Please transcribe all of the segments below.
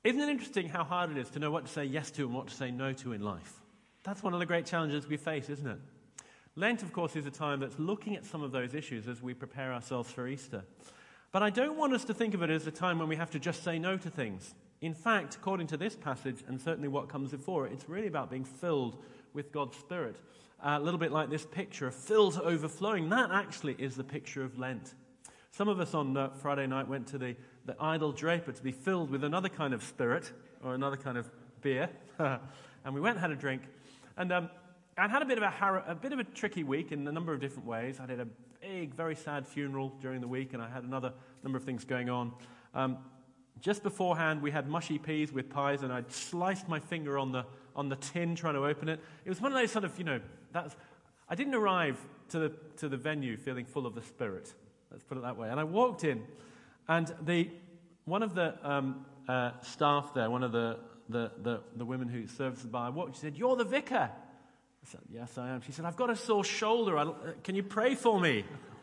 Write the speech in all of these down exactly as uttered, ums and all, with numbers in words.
Isn't it interesting how hard it is to know what to say yes to and what to say no to in life? That's one of the great challenges we face, isn't it? Lent, of course, is a time that's looking at some of those issues as we prepare ourselves for Easter. But I don't want us to think of it as a time when we have to just say no to things. In fact, according to this passage, and certainly what comes before it, it's really about being filled with God's Spirit. Uh, a little bit like this picture, filled to overflowing. That actually is the picture of Lent. Some of us on uh, Friday night went to the, the Idol Draper to be filled with another kind of spirit, or another kind of beer. And we went and had a drink. And um, I'd had a bit of a, har- a bit of a tricky week in a number of different ways. I did a big, very sad funeral during the week, and I had another number of things going on. Um, just beforehand, we had mushy peas with pies, and I'd sliced my finger on the on the tin trying to open it. It was one of those sort of, you know, that's. I didn't arrive to the to the venue feeling full of the Spirit. Let's put it that way. And I walked in, and the one of the um, uh, staff there, one of the the, the the women who serves the bar, I walked. She said, "You're the vicar." I said, "Yes, I am." She said, "I've got a sore shoulder. I, uh, can you pray for me?"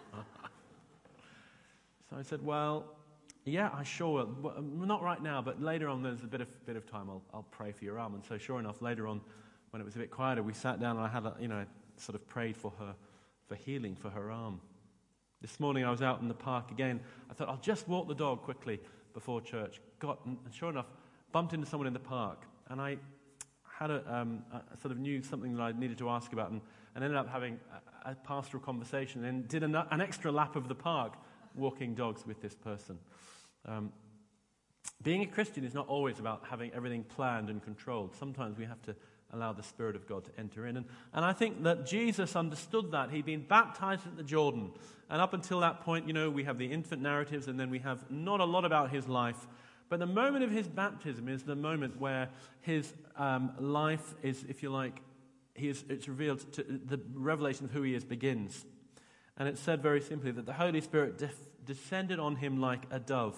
So I said, "Well, yeah, I sure will. Well, not right now, but later on. There's a bit of bit of time. I'll I'll pray for your arm." And so, sure enough, later on, when it was a bit quieter, we sat down and I had a, you know sort of prayed for her for healing for her arm. This morning I was out in the park again. I thought I'll just walk the dog quickly before church. Got and sure enough, bumped into someone in the park, and I had a, um, a sort of knew something that I needed to ask about, and, and ended up having a, a pastoral conversation, and did an, an extra lap of the park, walking dogs with this person. Um, being a Christian is not always about having everything planned and controlled. Sometimes we have to allow the Spirit of God to enter in. And, and I think that Jesus understood that. He'd been baptized at the Jordan. And up until that point, you know, we have the infant narratives, and then we have not a lot about his life. But the moment of his baptism is the moment where his um, life is, if you like, he is, it's revealed, to, the revelation of who he is begins. And it's said very simply that the Holy Spirit def- descended on him like a dove.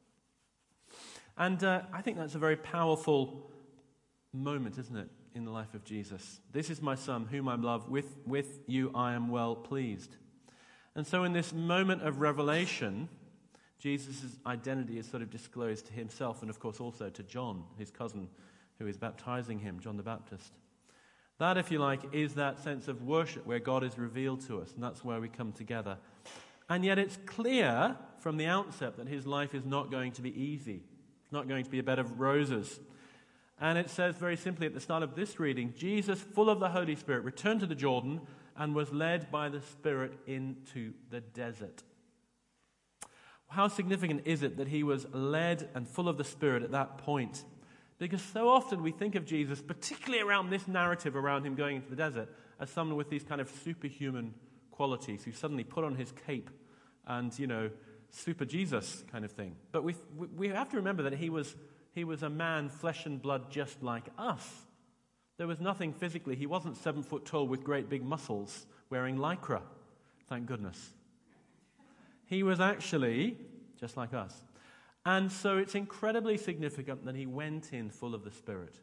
And uh, I think that's a very powerful moment, isn't it, in the life of Jesus? This is my Son, whom I love. With, with you I am well pleased. And so in this moment of revelation, Jesus' identity is sort of disclosed to himself and, of course, also to John, his cousin, who is baptizing him, John the Baptist. That, if you like, is that sense of worship where God is revealed to us, and that's where we come together. And yet it's clear from the outset that his life is not going to be easy. It's not going to be a bed of roses. And it says very simply at the start of this reading, Jesus, full of the Holy Spirit, returned to the Jordan and was led by the Spirit into the desert. How significant is it that he was led and full of the Spirit at that point? Because so often we think of Jesus, particularly around this narrative around him going into the desert, as someone with these kind of superhuman qualities who suddenly put on his cape and, you know, super Jesus kind of thing. But we we have to remember that he was he was a man, flesh and blood, just like us. There was nothing physically. He wasn't seven foot tall with great big muscles wearing lycra. Thank goodness. He was actually just like us. And so it's incredibly significant that he went in full of the Spirit.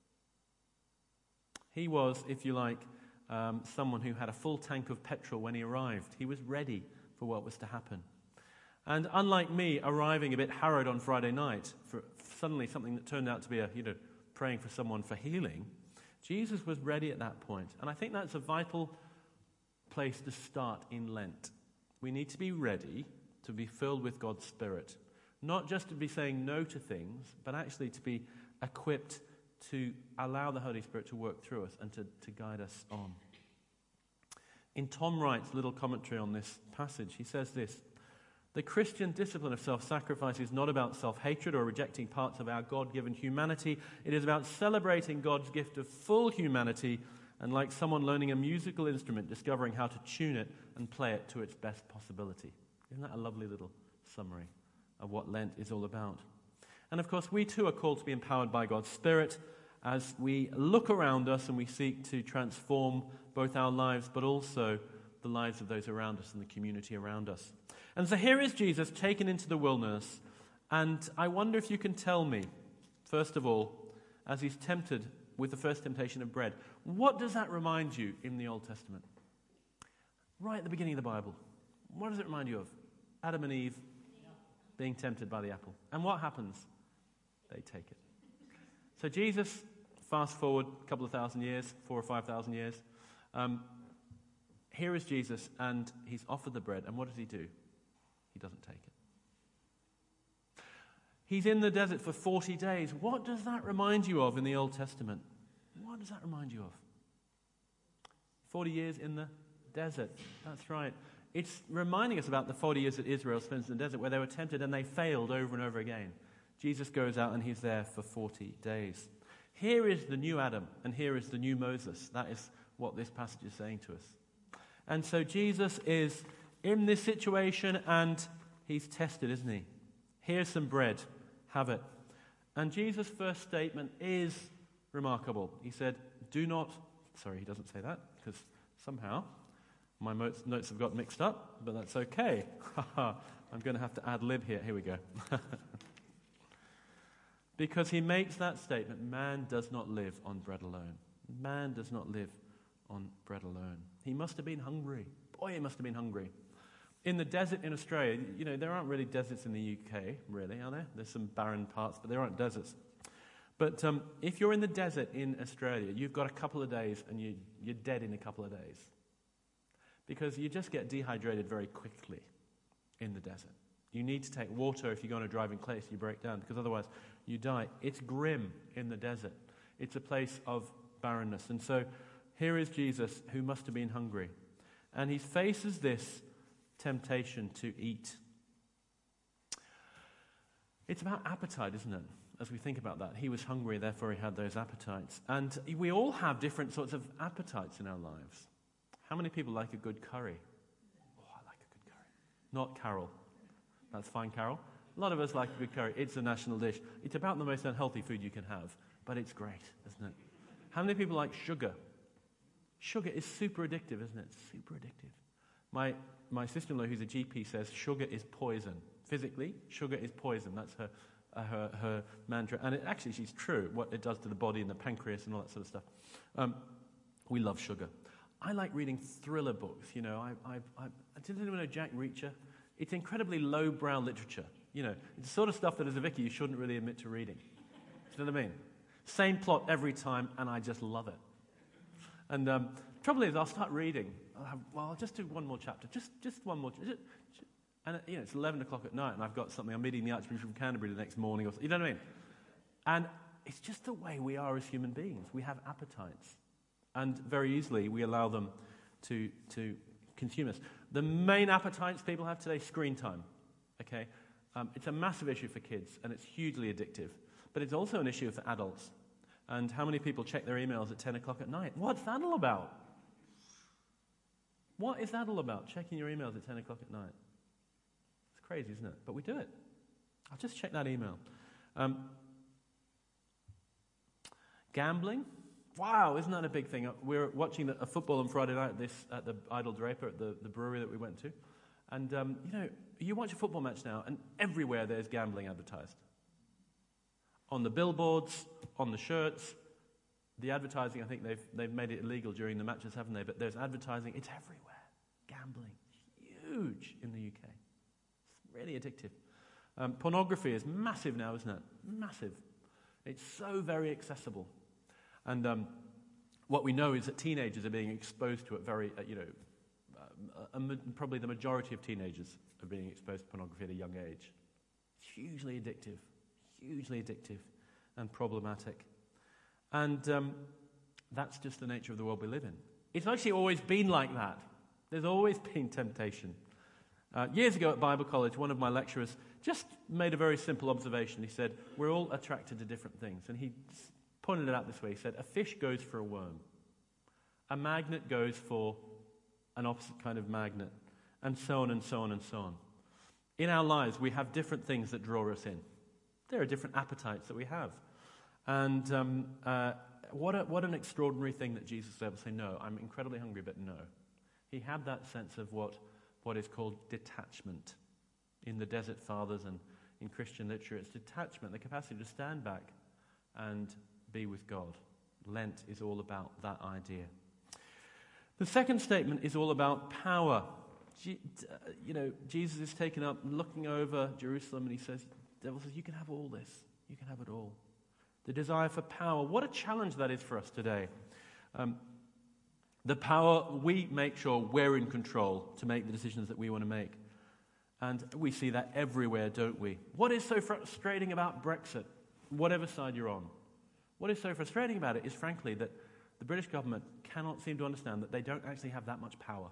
He was, if you like, um, someone who had a full tank of petrol when he arrived. He was ready for what was to happen. And unlike me, arriving a bit harrowed on Friday night for suddenly something that turned out to be a, you know, praying for someone for healing, Jesus was ready at that point. And I think that's a vital place to start in Lent. We need to be ready to be filled with God's Spirit. Not just to be saying no to things, but actually to be equipped to allow the Holy Spirit to work through us and to, to guide us on. In Tom Wright's little commentary on this passage, he says this: the Christian discipline of self-sacrifice is not about self-hatred or rejecting parts of our God-given humanity. It is about celebrating God's gift of full humanity and, like someone learning a musical instrument, discovering how to tune it and play it to its best possibility. Isn't that a lovely little summary of what Lent is all about? And of course, we too are called to be empowered by God's Spirit as we look around us and we seek to transform both our lives but also the lives of those around us and the community around us. And so here is Jesus taken into the wilderness, and I wonder if you can tell me, first of all, as he's tempted with the first temptation of bread, what does that remind you in the Old Testament? Right at the beginning of the Bible. What does it remind you of? Adam and Eve being tempted by the apple. And what happens? They take it. So Jesus, fast forward a couple of thousand years, four or five thousand years. Um, here is Jesus, and he's offered the bread, and what does he do? He doesn't take it. He's in the desert for forty days. What does that remind you of in the Old Testament? What does that remind you of? forty years in the desert. That's right. It's reminding us about the forty years that Israel spends in the desert, where they were tempted and they failed over and over again. Jesus goes out and he's there for forty days. Here is the new Adam, and here is the new Moses. That is what this passage is saying to us. And so Jesus is in this situation, and he's tested, isn't he? Here's some bread. Have it. And Jesus' first statement is remarkable. He said, do not... Sorry, he doesn't say that, because somehow my notes, notes have got mixed up, but that's okay. I'm going to have to ad-lib here. Here we go. Because he makes that statement, man does not live on bread alone. Man does not live on bread alone. He must have been hungry. Boy, he must have been hungry. In the desert in Australia, you know, there aren't really deserts in the U K, really, are there? There's some barren parts, but there aren't deserts. But um, if you're in the desert in Australia, you've got a couple of days and you, you're dead in a couple of days. Because you just get dehydrated very quickly in the desert. You need to take water if you go on a driving place, you break down, because otherwise you die. It's grim in the desert. It's a place of barrenness. And so here is Jesus, who must have been hungry. And he faces this temptation to eat. It's about appetite, isn't it? As we think about that. He was hungry, therefore he had those appetites. And we all have different sorts of appetites in our lives. How many people like a good curry? Oh, I like a good curry. Not Carol. That's fine, Carol. A lot of us like a good curry. It's a national dish. It's about the most unhealthy food you can have, but it's great, isn't it? How many people like sugar? Sugar is super addictive, isn't it? Super addictive. My my sister-in-law, who's a G P, says sugar is poison. Physically, sugar is poison. That's her uh, her, her mantra. And it, actually, she's true, what it does to the body and the pancreas and all that sort of stuff. Um, we love sugar. I like reading thriller books. You know, I, I, I, does anyone know Jack Reacher? It's incredibly lowbrow literature. You know, it's the sort of stuff that as a vicar you shouldn't really admit to reading. Do you know what I mean? Same plot every time, and I just love it. And um, trouble is, I'll start reading. I'll have, well, I'll just do one more chapter. Just just one more. Just, just, and, you know, it's eleven o'clock at night, and I've got something. I'm meeting the Archbishop of Canterbury the next morning. Or you know what I mean? And it's just the way we are as human beings. We have appetites. And very easily, we allow them to, to consume us. The main appetites people have today, screen time. Okay? Um, it's a massive issue for kids, and it's hugely addictive. But it's also an issue for adults. And how many people check their emails at ten o'clock at night? What's that all about? What is that all about, checking your emails at ten o'clock at night? It's crazy, isn't it? But we do it. I'll just check that email. Um, gambling? Wow, isn't that a big thing? We were watching a football on Friday night at, this, at the Idle Draper, at the, the brewery that we went to. And, um, you know, you watch a football match now, and everywhere there's gambling advertised. On the billboards, on the shirts, the advertising, I think they've they've made it illegal during the matches, haven't they? But there's advertising, it's everywhere. Gambling, huge in the U K. It's really addictive. Um, pornography is massive now, isn't it? Massive. It's so very accessible. And um, what we know is that teenagers are being exposed to it very, uh, you know, uh, uh, probably the majority of teenagers are being exposed to pornography at a young age. It's hugely addictive. Hugely addictive and problematic. And um, that's just the nature of the world we live in. It's actually always been like that. There's always been temptation. Uh, years ago at Bible college, one of my lecturers just made a very simple observation. He said, we're all attracted to different things. And he pointed it out this way. He said, a fish goes for a worm. A magnet goes for an opposite kind of magnet. And so on and so on and so on. In our lives, we have different things that draw us in. There are different appetites that we have. And um, uh, what, a, what an extraordinary thing that Jesus was able to say, no, I'm incredibly hungry, but no. He had that sense of what, what is called detachment. In the Desert Fathers and in Christian literature, it's detachment, the capacity to stand back and be with God. Lent is all about that idea. The second statement is all about power. Je- you know, Jesus is taken up looking over Jerusalem, and he says, the devil says, you can have all this. You can have it all. The desire for power. What a challenge that is for us today. Um, the power, we make sure we're in control to make the decisions that we want to make. And we see that everywhere, don't we? What is so frustrating about Brexit, whatever side you're on? What is so frustrating about it is, frankly, that the British government cannot seem to understand that they don't actually have that much power.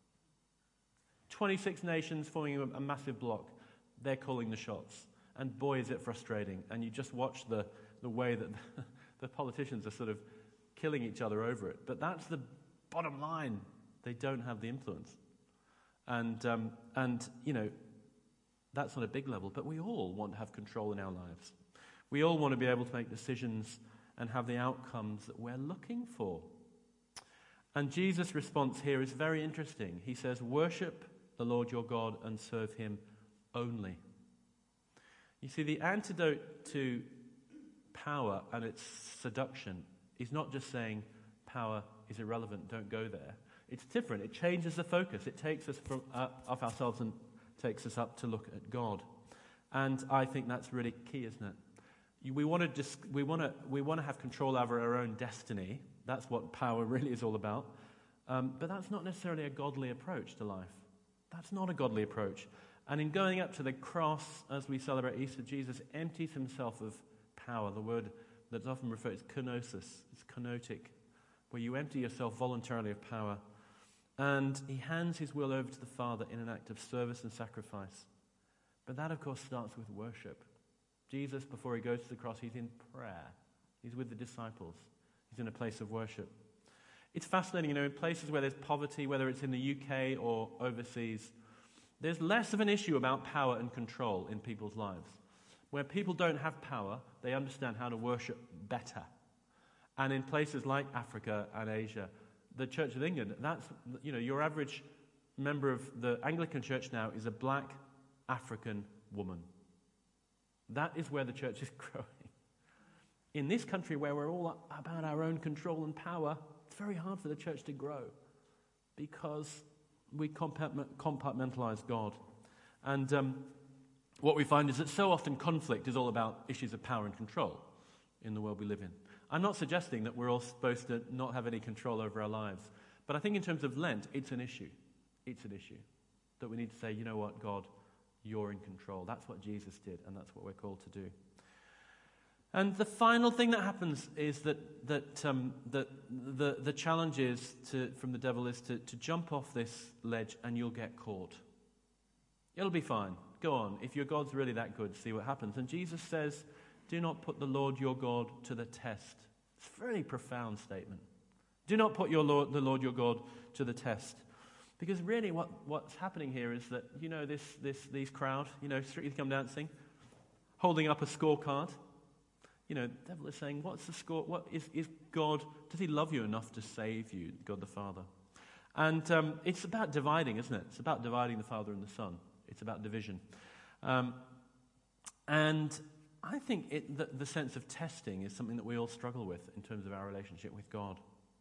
twenty-six nations forming a, a massive bloc. They're calling the shots. And boy, is it frustrating. And you just watch the, the way that the, the politicians are sort of killing each other over it. But that's the bottom line. They don't have the influence. And, um, and you know, that's on a big level. But we all want to have control in our lives. We all want to be able to make decisions and have the outcomes that we're looking for. And Jesus' response here is very interesting. He says, worship the Lord your God and serve him only. You see, the antidote to power and its seduction is not just saying power is irrelevant, don't go there. It's different. It changes the focus. It takes us from uh, off ourselves and takes us up to look at God. And I think that's really key, isn't it? We want to dis- we want to we want to have control over our own destiny. That's what power really is all about. Um, but that's not necessarily a godly approach to life. That's not a godly approach. And in going up to the cross as we celebrate Easter, Jesus empties himself of power. The word that's often referred to is kenosis. It's kenotic, where you empty yourself voluntarily of power. And he hands his will over to the Father in an act of service and sacrifice. But that, of course, starts with worship. Jesus, before he goes to the cross, he's in prayer. He's with the disciples. He's in a place of worship. It's fascinating, you know, in places where there's poverty, whether it's in the U K or overseas, there's less of an issue about power and control in people's lives. Where people don't have power, they understand how to worship better. And in places like Africa and Asia, the Church of England, that's, you know, your average member of the Anglican Church now is a black African woman. That is where the church is growing. In this country where we're all about our own control and power, it's very hard for the church to grow because we compartmentalize God. And um, what we find is that so often conflict is all about issues of power and control in the world we live in. I'm not suggesting that we're all supposed to not have any control over our lives, but I think in terms of Lent, it's an issue. It's an issue that we need to say, you know what, God, you're in control. That's what Jesus did, and that's what we're called to do. And the final thing that happens is that that um, that the the challenge is to from the devil is to, to jump off this ledge and you'll get caught. It'll be fine. Go on. If your God's really that good, see what happens. And Jesus says, do not put the Lord your God to the test. It's a very profound statement. Do not put your Lord, the Lord your God to the test. Because really what, what's happening here is that, you know, this this these crowd, you know, Strictly Come Dancing, holding up a scorecard. You know, the devil is saying, what's the score? What is, is God, does he love you enough to save you, God the Father? And um, it's about dividing, isn't it? It's about dividing the Father and the Son. It's about division. Um, and I think it, the, the sense of testing is something that we all struggle with in terms of our relationship with God.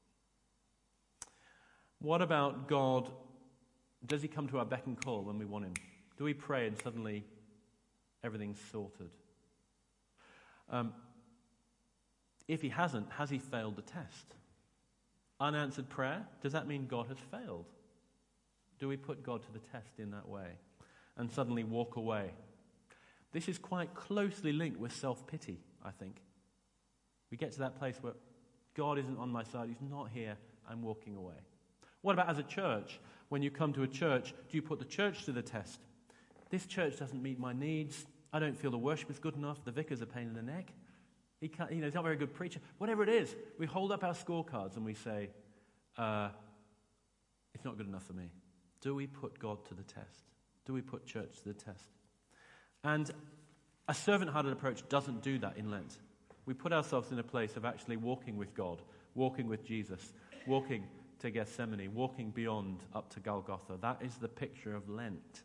What about God? Does he come to our beck and call when we want him? Do we pray and suddenly everything's sorted? Um, if he hasn't, has he failed the test? Unanswered prayer, does that mean God has failed? Do we put God to the test in that way and suddenly walk away? This is quite closely linked with self-pity, I think. We get to that place where God isn't on my side, he's not here, I'm walking away. What about as a church? When you come to a church, do you put the church to the test? This church doesn't meet my needs. I don't feel the worship is good enough. The vicar's a pain in the neck. He can't, you know, he's not a very good preacher. Whatever it is, we hold up our scorecards and we say, uh, it's not good enough for me. Do we put God to the test? Do we put church to the test? And a servant-hearted approach doesn't do that in Lent. We put ourselves in a place of actually walking with God, walking with Jesus, walking to Gethsemane, walking beyond up to Golgotha. That is the picture of Lent.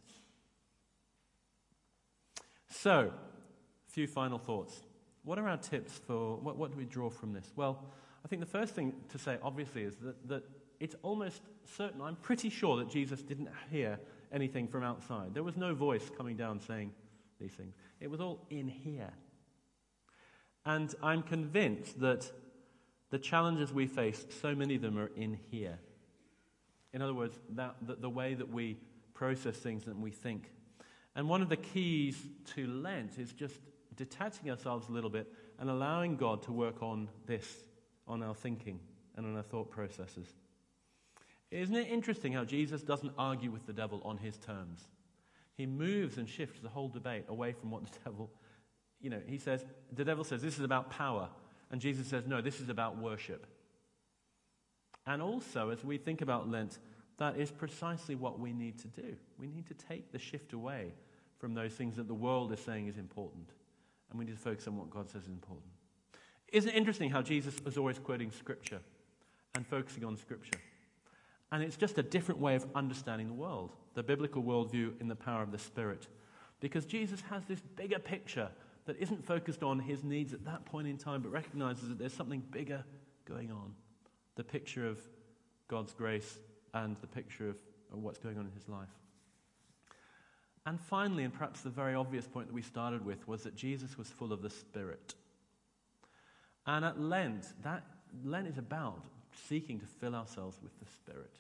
So, a few final thoughts. What are our tips for, what, what do we draw from this? Well, I think the first thing to say, obviously, is that, that it's almost certain, I'm pretty sure that Jesus didn't hear anything from outside. There was no voice coming down saying these things. It was all in here. And I'm convinced that the challenges we face, so many of them are in here. In other words, that, that the way that we process things and we think. And one of the keys to Lent is just detaching ourselves a little bit and allowing God to work on this, on our thinking and on our thought processes. Isn't it interesting how Jesus doesn't argue with the devil on his terms? He moves and shifts the whole debate away from what the devil, you know, he says, the devil says this is about power. And Jesus says, no, this is about worship. And also, as we think about Lent, that is precisely what we need to do. We need to take the shift away from those things that the world is saying is important. And we need to focus on what God says is important. Isn't it interesting how Jesus is always quoting Scripture and focusing on Scripture? And it's just a different way of understanding the world, the biblical worldview in the power of the Spirit. Because Jesus has this bigger picture that isn't focused on his needs at that point in time, but recognizes that there's something bigger going on. The picture of God's grace and the picture of, of what's going on in his life. And finally, and perhaps the very obvious point that we started with, was that Jesus was full of the Spirit. And at Lent, that Lent is about seeking to fill ourselves with the Spirit.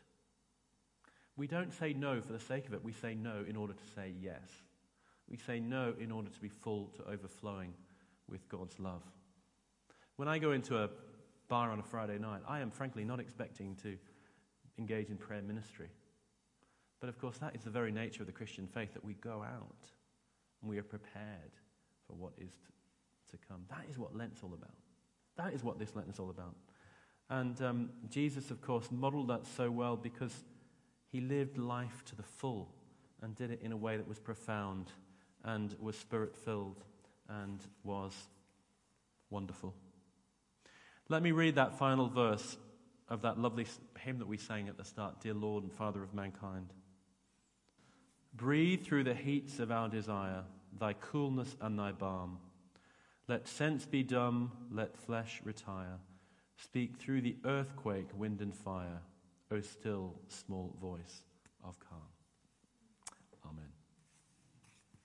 We don't say no for the sake of it. We say no in order to say yes. We say no in order to be full to overflowing with God's love. When I go into a bar on a Friday night, I am frankly not expecting to engage in prayer ministry. But of course, that is the very nature of the Christian faith, that we go out and we are prepared for what is to, to come. That is what Lent's all about. That is what this Lent is all about. And um, Jesus, of course, modeled that so well because he lived life to the full and did it in a way that was profound and was Spirit-filled and was wonderful. Let me read that final verse of that lovely hymn that we sang at the start, Dear Lord and Father of Mankind. Breathe through the heats of our desire, thy coolness and thy balm. Let sense be dumb, let flesh retire. Speak through the earthquake, wind and fire, O still, small voice of calm. Amen.